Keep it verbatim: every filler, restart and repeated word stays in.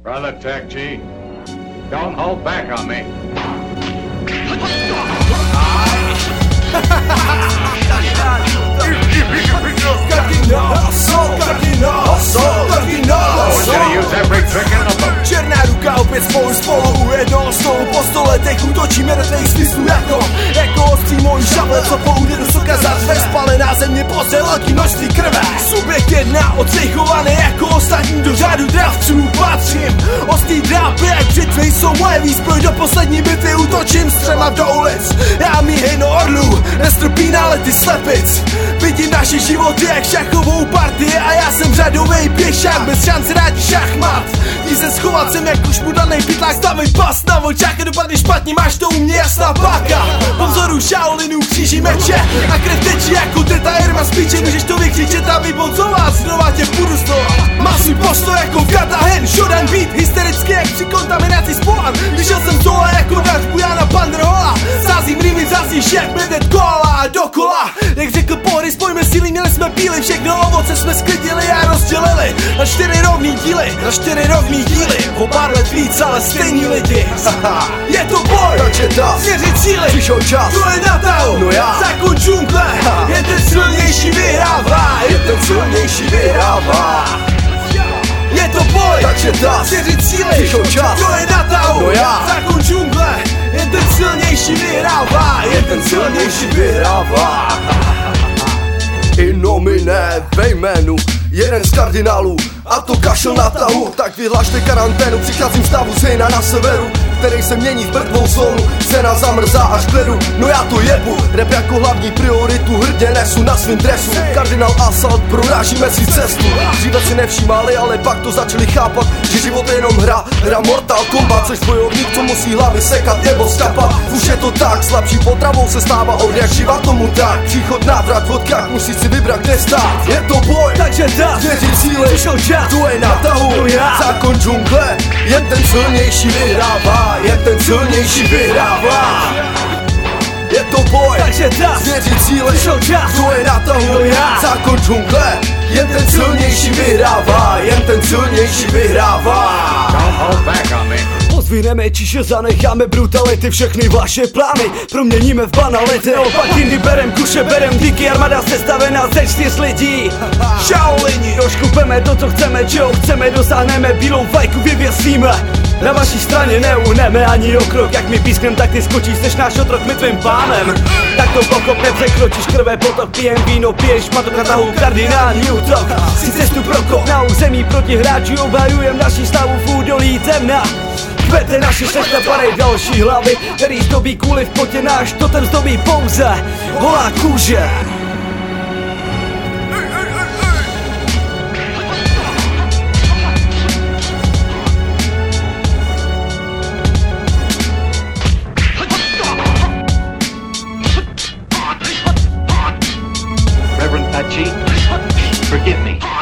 Brother Tech G, don't hold back on me. Černá ruka opět spolu spolu u jednoho stolu po stole teď útočí mrtvej smyslu jako Jako ostří mojí šable, co po úderu soka zařve spalená země poze velký množství krve. Subjekt jedna odcejchovaný jako ostatní do řádu dravců patřím. Ostrý drápy jak břitvy jsou moje výzbroj, do poslední bitvy útočím střema do ulic. Já mi hejno orlů, nestrpí nálety slepic. Vidím naše životy jak šachovou partii a já jsem řadovej pěšák bez šance rádi šachmat. Ní se schovat jsem jak už mudanej pytlák, stavej pas na očách a dopadne špatně, máš to u mě jasná páka. Po vzoru Shaolinu kříží meče a krev tečí jako teta Irma z píče, můžeš to vykřičet a vyboncovat, znova tě půjdu znova. Má svůj postoj jako v Katahen, Shodan beat, hystericky jak při kontaminaci spolan. Vyšel jsem tohle jako dáč Bujana Pandrola, sázím rýmy, zazíš jak medet koala a dokola. Jak řekl Pory, spojíme síly, měli jsme píly, všechno ovoce jsme sklidili a rozdělili na čtyři rovný díly, na čtyři rovný díly, o pár let víc, ale stejný lidi. Je to boj, takže ta změřit síly, přišel čas, to je na tahu, no já, zákon džungle, je ten silnější vyhrává, je ten silnější vyhrává. Je to boj, takže ta změřit síly, přišel čas, to je na tahu, no já, zákon džungle, je ten silnější vyhrává, je ten silnější vyhrává. In nomine, ve jménu jeden z kardinálů, a to kašel na tahu. Tak vyhlašte karanténu, přicházím z stavu Zejna na severu, který se mění v mrtvou zónu. Scéna zamrzá až k ledu, no já to jebu. Rap jako hlavní prioritu hrdě nesu na svým dresu. Kardinál Assault, prorážíme si cestu. Dříve si nevšímali, ale pak to začali chápat, že život je jenom hra, hra Mortal Kombat. Seš bojovník, co musí hlavy sekat nebo skapat. Už je to tak, slabší potravou se stává od jak živa tomu tak. Příchod, návrat, vodkách, musíš si vybrat kde stát. Je to boj, takže tak, změřit síly, to je na tahu, zákon džungle, jen ten silnější vyhrává, jen ten silnější vyhrává. Je to boj, takže tak, změřit síly, to je na tahu, zákon džungle, jen ten silnější vyhrává, jen ten silnější vyhrává. Don't hold back on me. Pozvineme čiše, zanecháme brutality, všechny vaše plány proměníme v banality. Opak jindy berem kuše, berem díky, armáda sestavená ze čtyř lidí. Shaolini, doškupeme to, co chceme, čeho chceme, dosáhneme, bílou fajku vyvěsíme. Na vaší straně neuhneme ani o krok, jak mi písknem, tak ty skočíš, seš náš otrok, my tvým pánem. Tak to pokop nepřekročíš, krve potok, pijem víno, piješ matok na tahu, kardinální útok. Si cestu prokop na území proti hráči, obhajujem naši stavu v údolí temna. Kvete naše šlechta, padej další hlavy, který zdobí kůli v potě, náš totem zdobí pouze holá kůže. Reverend Pachi, forgive me.